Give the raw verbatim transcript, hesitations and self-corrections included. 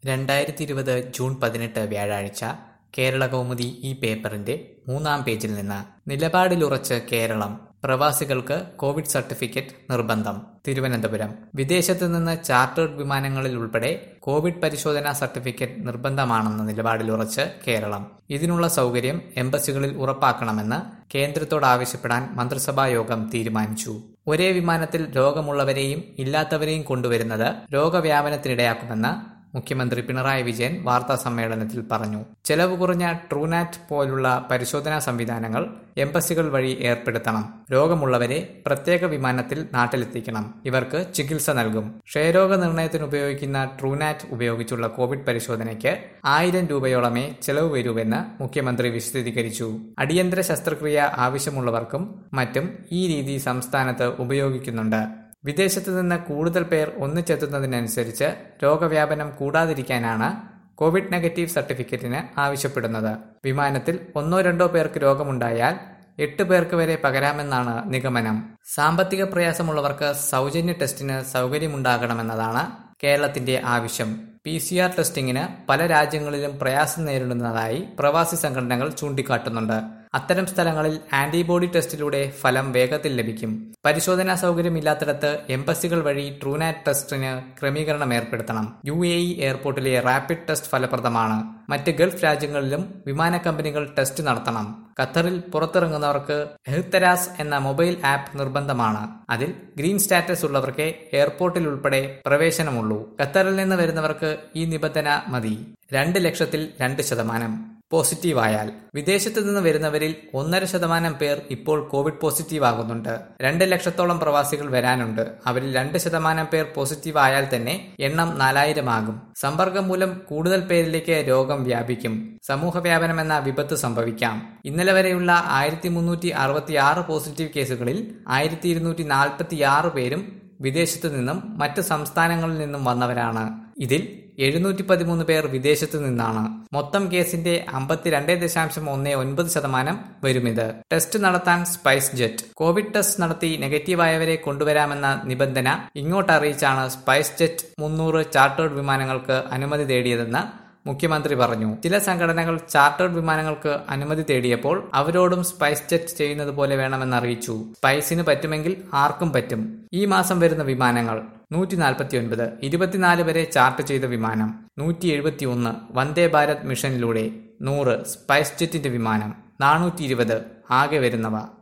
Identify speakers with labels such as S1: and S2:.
S1: രണ്ടായിരത്തി ഇരുപത് ജൂൺ പതിനെട്ട് വ്യാഴാഴ്ച കേരളകൗമുദി ഈ പേപ്പറിന്റെ മൂന്നാം പേജിൽ നിന്ന് നിലപാടിലുറച്ച് കേരളം. പ്രവാസികൾക്ക് കോവിഡ് സർട്ടിഫിക്കറ്റ് നിർബന്ധം. തിരുവനന്തപുരം. വിദേശത്ത് നിന്ന് ചാർട്ടേഡ് വിമാനങ്ങളിൽ ഉൾപ്പെടെ കോവിഡ് പരിശോധനാ സർട്ടിഫിക്കറ്റ് നിർബന്ധമാണെന്ന നിലപാടിലുറച്ച് കേരളം. ഇതിനുള്ള സൗകര്യം എംബസികളിൽ ഉറപ്പാക്കണമെന്ന് കേന്ദ്രത്തോട് ആവശ്യപ്പെടാൻ മന്ത്രിസഭാ യോഗം തീരുമാനിച്ചു. ഒരേ വിമാനത്തിൽ രോഗമുള്ളവരെയും ഇല്ലാത്തവരെയും കൊണ്ടുവരുന്നത് രോഗവ്യാപനത്തിനിടയാക്കുമെന്ന് മുഖ്യമന്ത്രി പിണറായി വിജയൻ വാർത്താ സമ്മേളനത്തിൽ പറഞ്ഞു. ചെലവ് കുറഞ്ഞ ട്രൂനാറ്റ് പോലുള്ള പരിശോധനാ സംവിധാനങ്ങൾ എംബസികൾ വഴി ഏർപ്പെടുത്തണം. രോഗമുള്ളവരെ പ്രത്യേക വിമാനത്തിൽ നാട്ടിലെത്തിക്കണം. ഇവർക്ക് ചികിത്സ നൽകും. ക്ഷയരോഗ നിർണയത്തിന് ഉപയോഗിക്കുന്ന ട്രൂനാറ്റ് ഉപയോഗിച്ചുള്ള കോവിഡ് പരിശോധനയ്ക്ക് ആയിരം രൂപയോളമേ ചെലവ് വരൂവെന്ന് മുഖ്യമന്ത്രി വിശദീകരിച്ചു. അടിയന്തര ശസ്ത്രക്രിയ ആവശ്യമുള്ളവർക്കും മറ്റും ഈ രീതി സംസ്ഥാനത്ത് ഉപയോഗിക്കുന്നുണ്ട്. വിദേശത്ത് നിന്ന് കൂടുതൽ പേർ ഒന്നിച്ചെത്തുന്നതിനനുസരിച്ച് രോഗവ്യാപനം കൂടാതിരിക്കാനാണ് കോവിഡ് നെഗറ്റീവ് സർട്ടിഫിക്കറ്റിന് ആവശ്യപ്പെടുന്നത്. വിമാനത്തിൽ ഒന്നോ രണ്ടോ പേർക്ക് രോഗമുണ്ടായാൽ എട്ട് പേർക്ക് വരെ പകരാമെന്നാണ് നിഗമനം. സാമ്പത്തിക പ്രയാസമുള്ളവർക്ക് സൗജന്യ ടെസ്റ്റിന് സൗകര്യമുണ്ടാകണമെന്നതാണ് കേരളത്തിന്റെ ആവശ്യം. പി സി ആർ ടെസ്റ്റിംഗിന് പല രാജ്യങ്ങളിലും പ്രയാസം നേരിടുന്നതായി പ്രവാസി സംഘടനകൾ ചൂണ്ടിക്കാട്ടുന്നുണ്ട്. അത്തരം സ്ഥലങ്ങളിൽ ആന്റിബോഡി ടെസ്റ്റിലൂടെ ഫലം വേഗത്തിൽ ലഭിക്കും. പരിശോധനാ സൗകര്യമില്ലാത്തിടത്ത് എംബസികൾ വഴി ട്രൂനാറ്റ് ടെസ്റ്റിന് ക്രമീകരണം ഏർപ്പെടുത്തണം. യു എ ഇ എയർപോർട്ടിലെ റാപ്പിഡ് ടെസ്റ്റ് ഫലപ്രദമാണ്. മറ്റ് ഗൾഫ് രാജ്യങ്ങളിലും വിമാന കമ്പനികൾ ടെസ്റ്റ് നടത്തണം. ഖത്തറിൽ പുറത്തിറങ്ങുന്നവർക്ക് എഹ്തരാസ് എന്ന മൊബൈൽ ആപ്പ് നിർബന്ധമാണ്. അതിൽ ഗ്രീൻ സ്റ്റാറ്റസ് ഉള്ളവർക്ക് എയർപോർട്ടിൽ ഉൾപ്പെടെ പ്രവേശനമുള്ളൂ. ഖത്തറിൽ നിന്ന് വരുന്നവർക്ക് ഈ നിബന്ധന മതി. രണ്ട് ലക്ഷത്തിൽ രണ്ട് ശതമാനം പോസിറ്റീവായാൽ. വിദേശത്ത് നിന്ന് വരുന്നവരിൽ ഒന്നര ശതമാനം പേർ ഇപ്പോൾ കോവിഡ് പോസിറ്റീവ് ആകുന്നുണ്ട്. രണ്ട് ലക്ഷത്തോളം പ്രവാസികൾ വരാനുണ്ട്. അവരിൽ രണ്ട് ശതമാനം പേർ പോസിറ്റീവ് ആയാൽ തന്നെ എണ്ണം നാലായിരം ആകും. സമ്പർക്കം മൂലം കൂടുതൽ പേരിലേക്ക് രോഗം വ്യാപിക്കും. സമൂഹ വ്യാപനം എന്ന വിപത്ത് സംഭവിക്കാം. ഇന്നലെ വരെയുള്ള ആയിരത്തി മുന്നൂറ്റി അറുപത്തി ആറ് പോസിറ്റീവ് കേസുകളിൽ ആയിരത്തി ഇരുന്നൂറ്റി നാൽപ്പത്തി ആറ് പേരും വിദേശത്തു നിന്നും മറ്റ് സംസ്ഥാനങ്ങളിൽ നിന്നും വന്നവരാണ്. ഇതിൽ എഴുന്നൂറ്റി പതിമൂന്ന് പേർ വിദേശത്തു നിന്നാണ്. മൊത്തം കേസിന്റെ അമ്പത്തിരണ്ട് ദശാംശം ഒന്ന് ഒൻപത് ശതമാനം വരുമിത്. ടെസ്റ്റ് നടത്താൻ സ്പൈസ് ജെറ്റ്. കോവിഡ് ടെസ്റ്റ് നടത്തി നെഗറ്റീവായവരെ കൊണ്ടുവരാമെന്ന നിബന്ധന ഇങ്ങോട്ടറിയിച്ചാണ് സ്പൈസ് ജെറ്റ് മുന്നൂറ് ചാർട്ടേഡ് വിമാനങ്ങൾക്ക് അനുമതി തേടിയതെന്ന് മുഖ്യമന്ത്രി പറഞ്ഞു. ചില സംഘടനകൾ ചാർട്ടേഡ് വിമാനങ്ങൾക്ക് അനുമതി തേടിയപ്പോൾ അവരോടും സ്പൈസ് ജെറ്റ് ചെയ്യുന്നത് പോലെ വേണമെന്ന് അറിയിച്ചു. സ്പൈസിന് പറ്റുമെങ്കിൽ ആർക്കും പറ്റും. ഈ മാസം വരുന്ന വിമാനങ്ങൾ നൂറ്റി നാൽപ്പത്തി ഒൻപത് ഇരുപത്തിനാല് വരെ ചാർട്ട് ചെയ്ത വിമാനം നൂറ്റി എഴുപത്തി ഒന്ന് വന്ദേ ഭാരത് മിഷനിലൂടെ, നൂറ് സ്പൈസ് ജെറ്റിന്റെ വിമാനം, നാനൂറ്റി ഇരുപത് ആകെ വരുന്നവ.